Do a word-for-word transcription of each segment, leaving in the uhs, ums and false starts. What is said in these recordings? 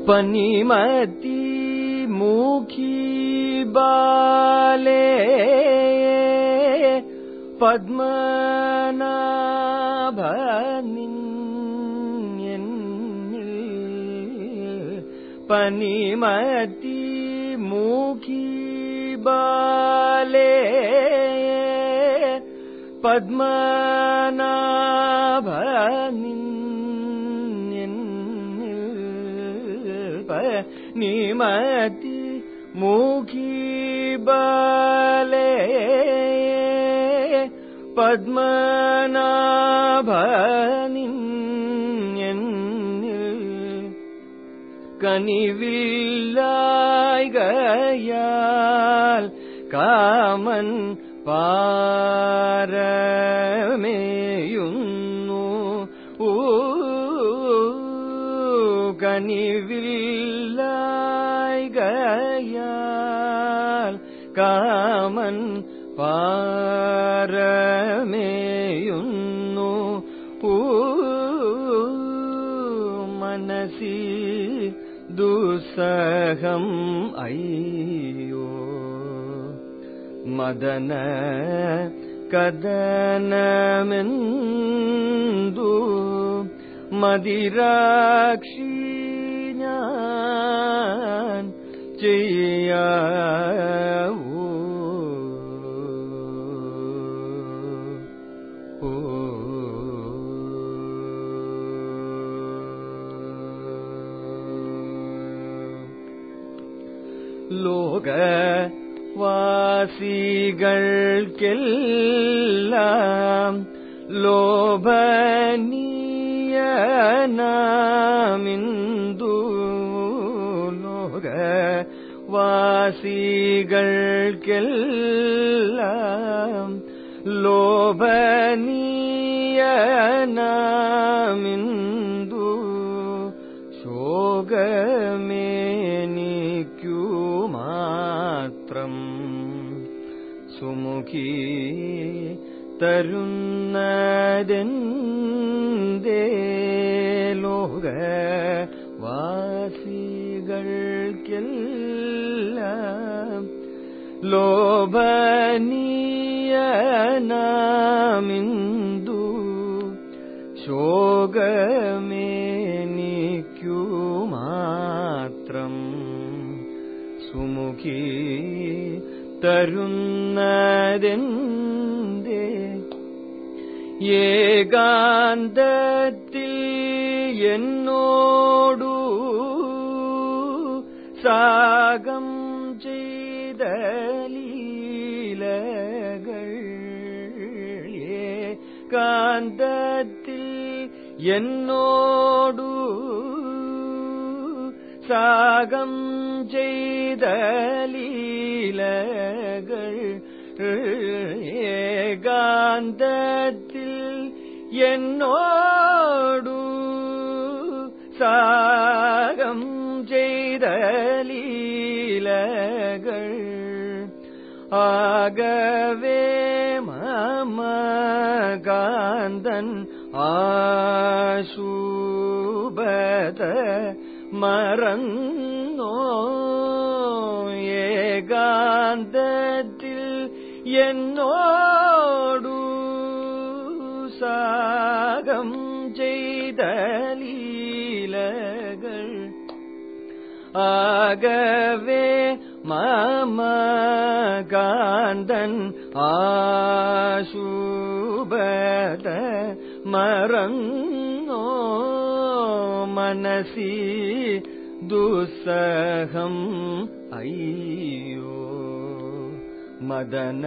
പനിമതി മൂഖി ബാലേ പദ്മനാഭനിന്നിൽ പനിമതി മൂഖി ബാലേ പദ്മനാഭനിന്നിൽ പനിമതി മൂഖി ബാലേ പദ്മനാഭനിന്നിൽ കനിവില്ലായ്കയാൽ കാമൻ പാരമേയുന്നു കനിവില്ലായ്കയാൽ കാമൻ പാരമേയുന്നു മനസി ദുസ്സഹം അയ്യോ മദന കദനമെന്തു മദിരാക്ഷി ഞാൻ ചെയ്യാവൂ ലോകവാസികൾക്കെല്ലാം ലോഭനീയനാമിന്ദു ലോകവാസികൾക്കെല്ലാം ലോഭനീയനാമിന്ദു ശോകമേനിക്കു മാത്രം സുമുഖി തരുന്നതെന്തേ ലോകവാസികൾക്കെല്ലാം ലോഭനീയനാമിന്ദു ശോകമേനിക്കു മാത്രം സുമുഖി തരുന്നതെന്തേ ഏകാന്തത്തിൽ എന്നോടു സാഗം ചെയ്ത ലീലകൾ ഏകാന്തത്തിൽ എന്നോടു സാഗം ചെയ്ത ലീലകൾ ഏകാന്തത്തിൽ എന്നോടു സാഗം ചെയ്ത ലീലകൾ ആകവേ മമകാന്തൻ ആശുഭത മറന്നോ ഏകാന്തത്തിൽ എന്നോടു സാഗം ചെയ്ത ലീലകൾ ആകവേ മമകാന്തൻ ആശുഭത മറന്നോ മനസി ദുസ്സഹം അയ്യോ മദന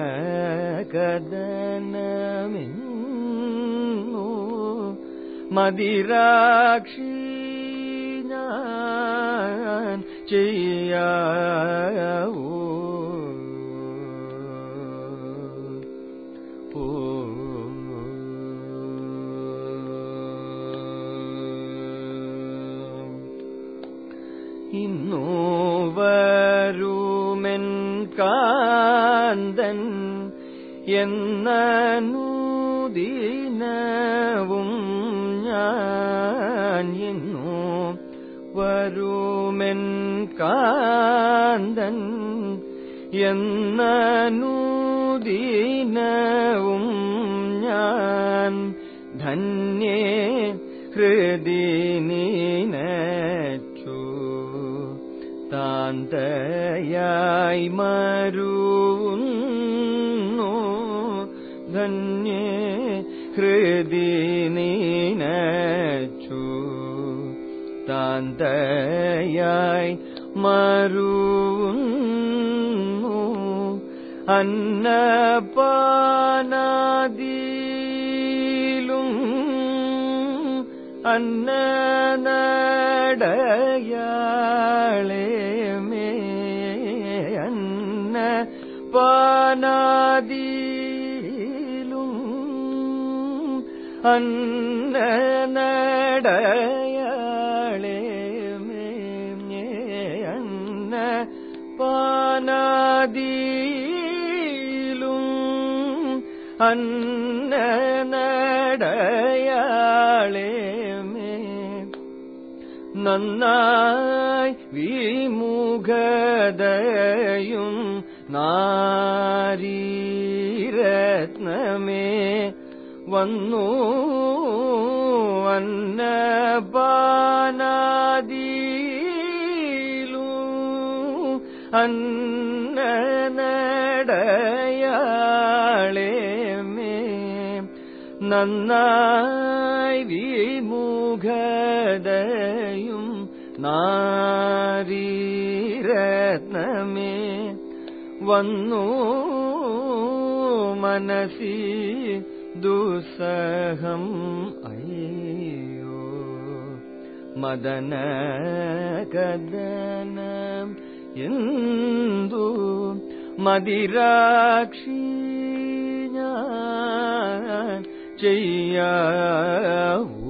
കദനമെന്നു മദിരാക്ഷി ഞാൻ ചെയ്യാവൂ ഇന്നു വരുമെൻ കാന്തൻ എന്നനുദിനവും ഞാൻ ഇന്നു വരുമെൻ കാന്തൻ എന്നനുദിനവും ഞാൻ ധന്യേ ഹൃദി നിനച്ചു താന്തയായി മരുവുന്നു ധന്യേ ഹൃദി നിനച്ചു താന്തയായി മരുവുന്നു അന്നപാനാദിയിലും അന്നനടയാളേമേ അന്നപാനാദിയിലും അന്നനടയാളേമേ അന്നപാനാദിയിലും അന്നനടയാളേമേ നന്നായി വിമുഖതയും നാരീരത്നമേ വന്നു അന്നപാനാദിയിലും അന്നനടയാളേമേ നന്നായി വിമുഖതയും നാരീരത്നമേ വന്നു മനസി ദുസ്സഹം അയ്യോ മദന കദനം എന്തു മദിരാക്ഷി ഞാൻ ചെയ്യാവൂ